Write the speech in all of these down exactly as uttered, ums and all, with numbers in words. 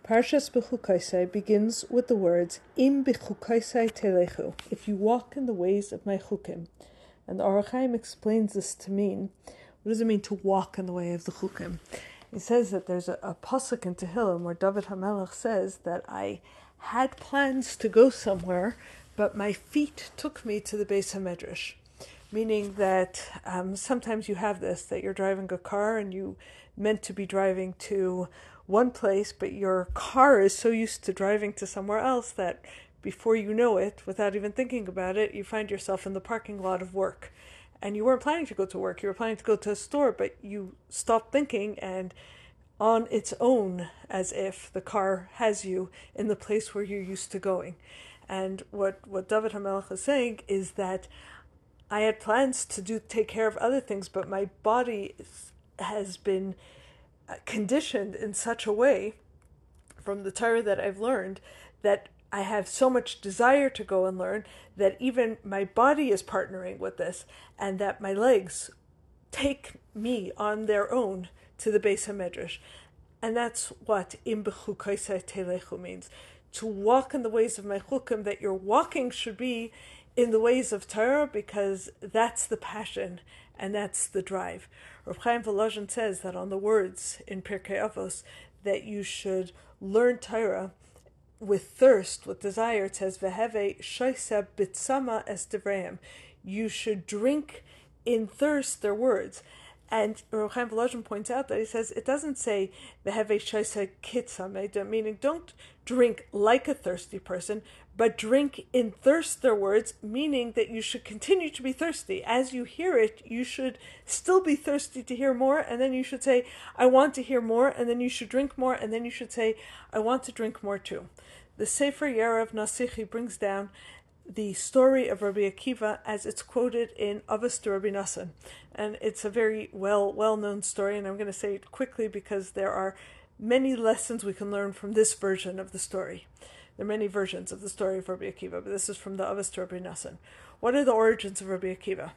Parshas Bechukaisai begins with the words, Im Bechukaisai telechu, if you walk in the ways of my chukim. And the Orach Chaim explains this to mean, what does it mean to walk in the way of the chukim? He says that there's a, a pasuk in Tehillim where David HaMelech says that I had plans to go somewhere, but my feet took me to the Beis HaMedrash. Meaning that um, sometimes you have this, that you're driving a car and you meant to be driving to one place, but your car is so used to driving to somewhere else that before you know it, without even thinking about it, you find yourself in the parking lot of work. And you weren't planning to go to work, you were planning to go to a store, but you stopped thinking, and on its own, as if the car has you in the place where you're used to going. And what, what David HaMelech is saying is that I had plans to do take care of other things, but my body has been conditioned in such a way from the Torah that I've learned that I have so much desire to go and learn that even my body is partnering with this, and that my legs take me on their own to the Beis HaMedrash. And that's what Im Bechukaisai telechu means. To walk in the ways of my chukim, that your walking should be in the ways of Torah, because that's the passion and that's the drive. Rav Chaim Volozhin says that on the words in Pirkei Avos that you should learn Torah with thirst, with desire. It says veheve shoiseh bitsama es devreim. You should drink in thirst their words. And Rav Chaim Volozhin points out that he says it doesn't say veheve shoiseh kitzame, meaning don't drink like a thirsty person, but drink in thirst their words, meaning that you should continue to be thirsty. As you hear it, you should still be thirsty to hear more, and then you should say, I want to hear more, and then you should drink more, and then you should say, I want to drink more too. The Sefer Yerev Nasichi brings down the story of Rabbi Akiva as it's quoted in Avos to Rabbi Nassan. And it's a very well, well-known story, and I'm going to say it quickly because there are many lessons we can learn from this version of the story. There are many versions of the story of Rabbi Akiva, but this is from the Avos to Rabbi Nassan. What are the origins of Rabbi Akiva?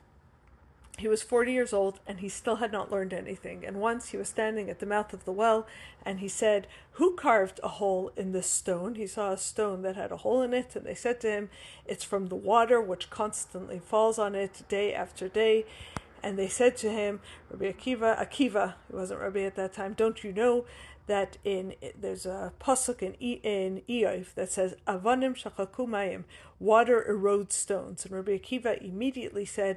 He was forty years old, and he still had not learned anything. And once he was standing at the mouth of the well, and he said, who carved a hole in this stone? He saw a stone that had a hole in it, and they said to him, it's from the water which constantly falls on it day after day. And they said to him, Rabbi Akiva, Akiva, he wasn't Rabbi at that time, don't you know that in there's a pasuk in in Iyov that says Avanim shachaku mayim, water erodes stones. And Rabbi Akiva immediately said,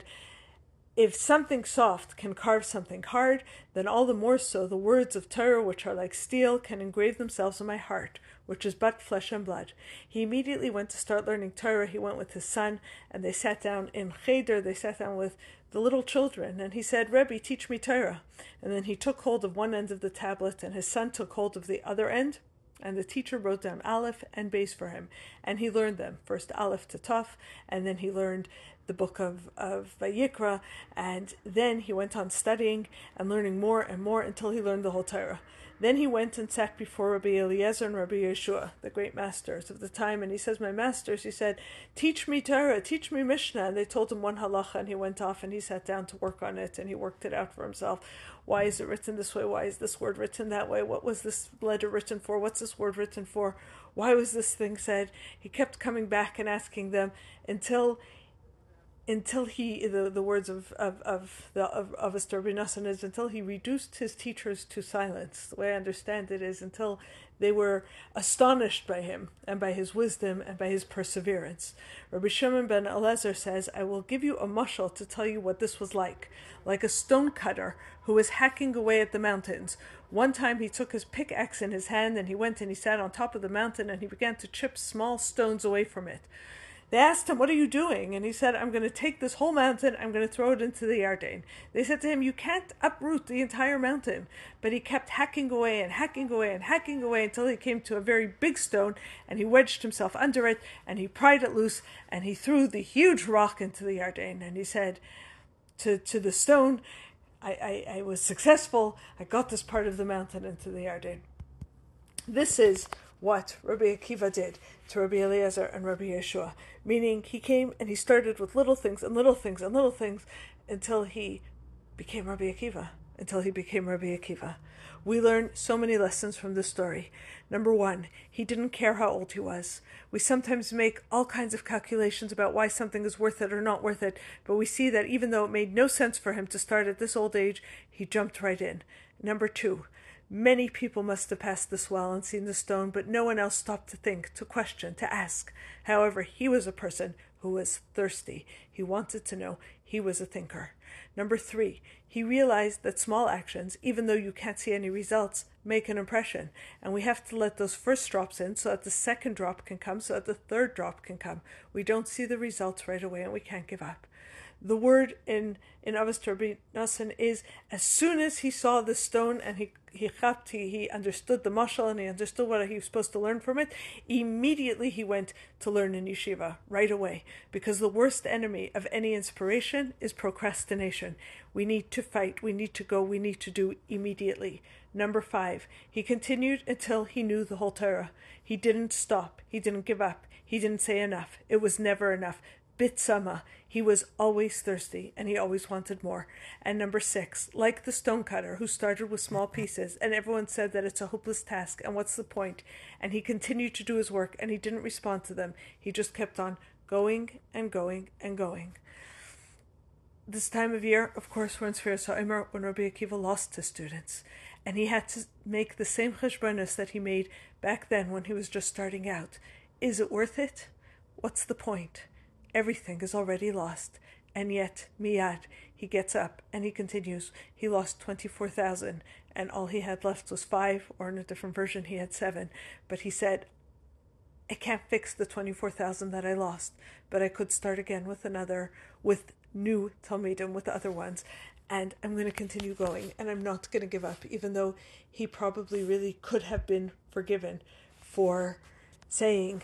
if something soft can carve something hard, then all the more so the words of Torah, which are like steel, can engrave themselves in my heart, which is but flesh and blood. He immediately went to start learning Torah. He went with his son, and they sat down in Cheder. They sat down with the little children, and he said, Rebbe, teach me Torah. And then he took hold of one end of the tablet, and his son took hold of the other end, and the teacher wrote down Aleph and Beis for him, and he learned them, first Aleph to Taf, and then he learned the book of, of Vayikra, and then he went on studying and learning more and more until he learned the whole Torah. Then he went and sat before Rabbi Eliezer and Rabbi Yeshua, the great masters of the time, and he says, my masters, he said, teach me Torah, teach me Mishnah. And they told him one halacha, and he went off and he sat down to work on it, and he worked it out for himself. Why is it written this way? Why is this word written that way? What was this letter written for? What's this word written for? Why was this thing said? He kept coming back and asking them until until he, the, the words of, of, of the of, of Esther Rabbi Nassan is, until he reduced his teachers to silence. The way I understand it is until they were astonished by him and by his wisdom and by his perseverance. Rabbi Shimon ben Elazar says, I will give you a mashal to tell you what this was like. Like a stone cutter who was hacking away at the mountains. One time he took his pickaxe in his hand and he went and he sat on top of the mountain and he began to chip small stones away from it. They asked him, what are you doing? And he said, I'm going to take this whole mountain, I'm going to throw it into the Yarden. They said to him, you can't uproot the entire mountain. But he kept hacking away and hacking away and hacking away until he came to a very big stone, and he wedged himself under it, and he pried it loose, and he threw the huge rock into the Yarden. And he said to, to the stone, I, I, I was successful, I got this part of the mountain into the Yarden. This is what Rabbi Akiva did to Rabbi Eliezer and Rabbi Yeshua, meaning he came and he started with little things and little things and little things until he became Rabbi Akiva. until he became Rabbi Akiva. We learn so many lessons from this story. Number one, he didn't care how old he was. We sometimes make all kinds of calculations about why something is worth it or not worth it, but we see that even though it made no sense for him to start at this old age, he jumped right in. Number two, many people must have passed this well and seen the stone, but no one else stopped to think, to question, to ask. However, he was a person who was thirsty. He wanted to know. He was a thinker. Number three, he realized that small actions, even though you can't see any results, make an impression. And we have to let those first drops in so that the second drop can come, so that the third drop can come. We don't see the results right away and we can't give up. The word in, in Avos Rabbi Nassan is, as soon as he saw the stone and he he chapped, he, he understood the mashal and he understood what he was supposed to learn from it, immediately he went to learn in yeshiva, right away. Because the worst enemy of any inspiration is procrastination. We need to fight, we need to go, we need to do immediately. Number five, he continued until he knew the whole Torah. He didn't stop, he didn't give up, he didn't say enough. It was never enough. Bitsama, he was always thirsty and he always wanted more. And number six, like the stonecutter who started with small pieces and everyone said that it's a hopeless task and what's the point? And he continued to do his work and he didn't respond to them. He just kept on going and going and going. This time of year, of course, we're in Sfiras HaOmer when Rabbi Akiva lost his students. And he had to make the same cheshbonos that he made back then when he was just starting out. Is it worth it? What's the point? Everything is already lost. And yet, miyad, he gets up and he continues. He lost twenty-four thousand and all he had left was five, or in a different version he had seven. But he said, I can't fix the twenty-four thousand that I lost, but I could start again with another, with new Talmidim, with other ones. And I'm going to continue going and I'm not going to give up, even though he probably really could have been forgiven for saying,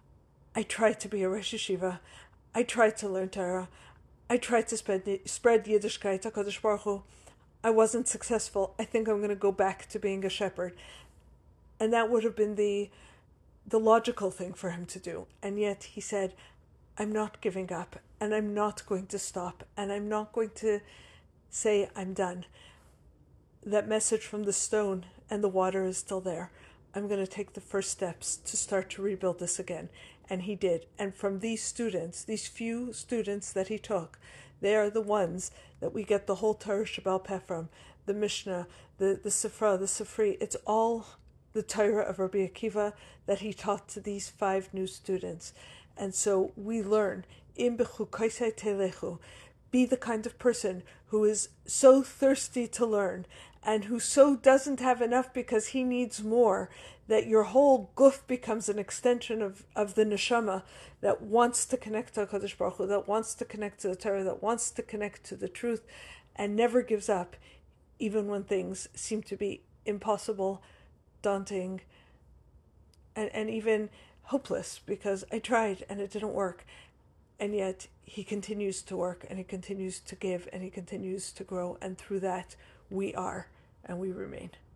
I tried to be a Rosh Yeshiva, I tried to learn Torah, I tried to spread, spread Yiddishkeit, HaKadosh Baruch Hu. I wasn't successful. I think I'm going to go back to being a shepherd. And that would have been the the logical thing for him to do. And yet he said, I'm not giving up, and I'm not going to stop, and I'm not going to say I'm done. That message from the stone and the water is still there. I'm going to take the first steps to start to rebuild this again. And he did. And from these students, these few students that he took, they are the ones that we get the whole Torah Shebaal Peh from, the Mishnah, the, the Sifra, the Sifri. It's all the Torah of Rabbi Akiva that he taught to these five new students. And so we learn, Im b'chukaisei telechu, be the kind of person who is so thirsty to learn and who so doesn't have enough because he needs more, that your whole guf becomes an extension of, of the neshama that wants to connect to HaKadosh Baruch Hu, that wants to connect to the Torah, that wants to connect to the truth, and never gives up, even when things seem to be impossible, daunting, and, and even hopeless, because I tried and it didn't work. And yet he continues to work and he continues to give and he continues to grow, and through that we are and we remain.